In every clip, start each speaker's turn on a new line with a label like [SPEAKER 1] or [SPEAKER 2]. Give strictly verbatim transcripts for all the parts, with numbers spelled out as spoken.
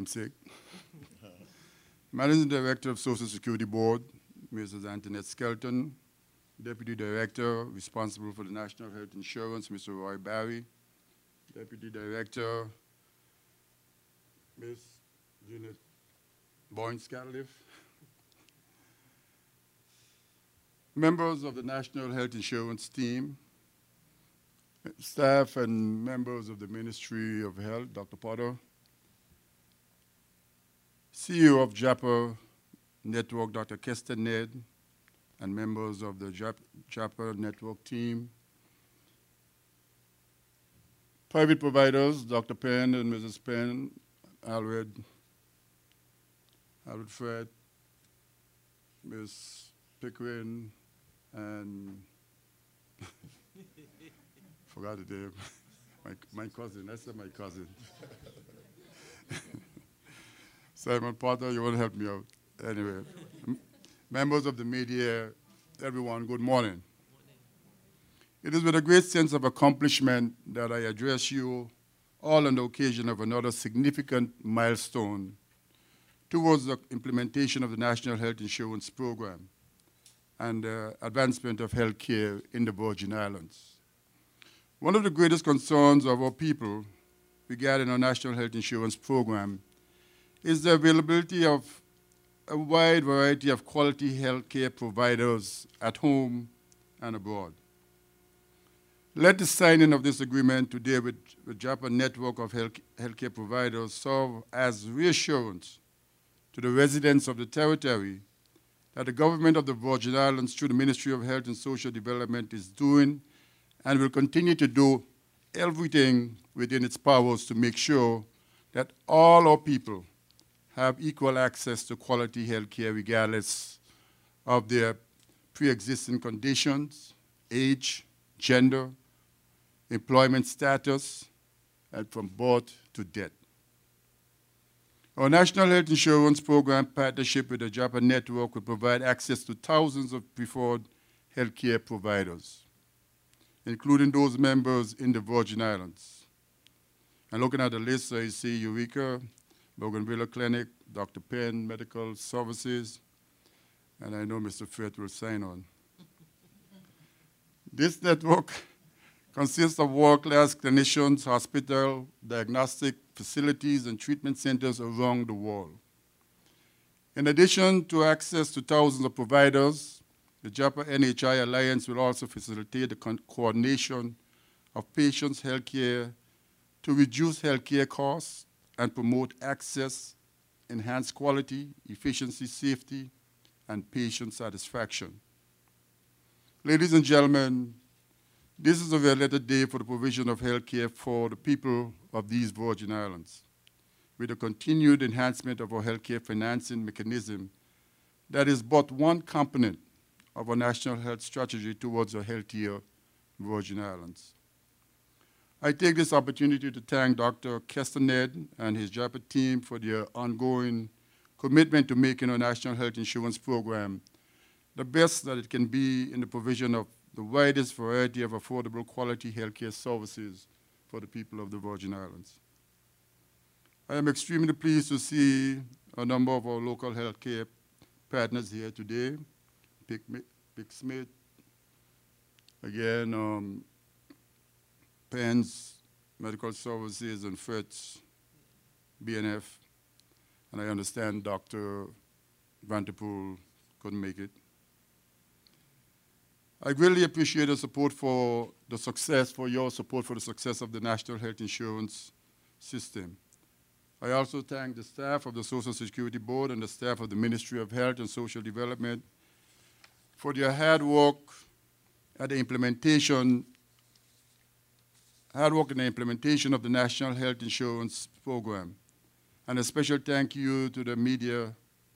[SPEAKER 1] namesake. Managing Director of Social Security Board, Missus Antoinette Skelton. Deputy Director responsible for the National Health Insurance, Mister Roy Barry. Deputy Director, Miz Jeanette Boyne-Scatliff. Members of the National Health Insurance team, staff and members of the Ministry of Health, Doctor Potter, C E O of JAPA Network, Doctor Kester Ned, and members of the JAPA Network team, private providers, Doctor Penn and Missus Penn, Alred, Alred Fred, Miz Pickering, and forgot the name, my, my cousin, I said my cousin. Simon Potter, you want to help me out? Anyway, members of the media, everyone, good morning. It is with a great sense of accomplishment that I address you all on the occasion of another significant milestone towards the implementation of the National Health Insurance Program and the advancement of health care in the Virgin Islands. One of the greatest concerns of our people regarding our National Health Insurance Program is the availability of a wide variety of quality health care providers at home and abroad. Let the signing of this agreement today with the JAPA network of health healthcare providers serve as reassurance to the residents of the territory that the government of the Virgin Islands through the Ministry of Health and Social Development is doing and will continue to do everything within its powers to make sure that all our people have equal access to quality health care regardless of their pre-existing conditions, age, gender, employment status, and from birth to death. Our National Health Insurance Program partnership with the JAPA network will provide access to thousands of preferred healthcare providers, including those members in the Virgin Islands. And looking at the list, so you see Eureka, Bougainvillea Clinic, Doctor Penn Medical Services, and I know Mister Fred will sign on. This network consists of world-class clinicians, hospital, diagnostic facilities, and treatment centers around the world. In addition to access to thousands of providers, the JAPA N H I Alliance will also facilitate the co coordination of patients' health care to reduce health care costs and promote access, enhance quality, efficiency, safety, and patient satisfaction. Ladies and gentlemen, this is a related day for the provision of health care for the people of these Virgin Islands, with the continued enhancement of our health care financing mechanism that is but one component of our national health strategy towards a healthier Virgin Islands. I take this opportunity to thank Doctor Kester Ned and his JAPA team for their ongoing commitment to making our National Health Insurance Program the best that it can be in the provision of the widest variety of affordable quality healthcare services for the people of the Virgin Islands. I am extremely pleased to see a number of our local healthcare partners here today. Pick, Pick Smith, again, um, Penn's Medical Services, and Fritz, B N F, and I understand Doctor Vanterpool couldn't make it. I really appreciate the support for the success, for your support for the success of the National Health Insurance System. I also thank the staff of the Social Security Board and the staff of the Ministry of Health and Social Development for their hard work at the implementation, hard work in the implementation of the National Health Insurance Program. And a special thank you to the media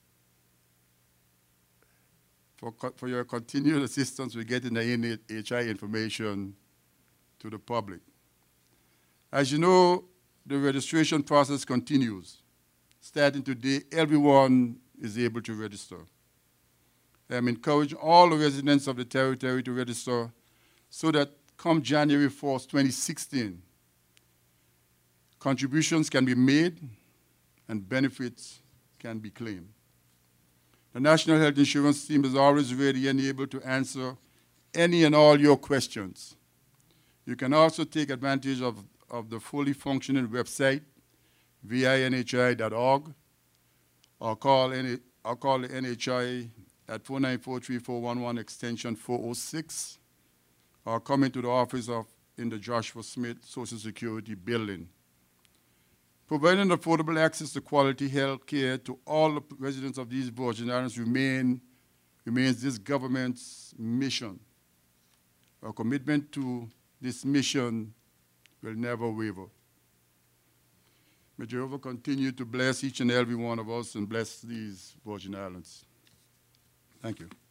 [SPEAKER 1] For, for your continued assistance with getting the N H I information to the public. As you know, the registration process continues. Starting today, everyone is able to register. I'm encouraging all the residents of the territory to register so that come January fourth, twenty sixteen, contributions can be made and benefits can be claimed. The National Health Insurance Team is always ready and able to answer any and all your questions. You can also take advantage of, of the fully functioning website, V I N H I dot org, or call, any, or call the N H I at four nine four, three four one one, extension four oh six, or come into the office of in the Joshua Smith Social Security building. Providing affordable access to quality health care to all the residents of these Virgin Islands remain, remains this government's mission. Our commitment to this mission will never waver. May Jehovah continue to bless each and every one of us and bless these Virgin Islands. Thank you.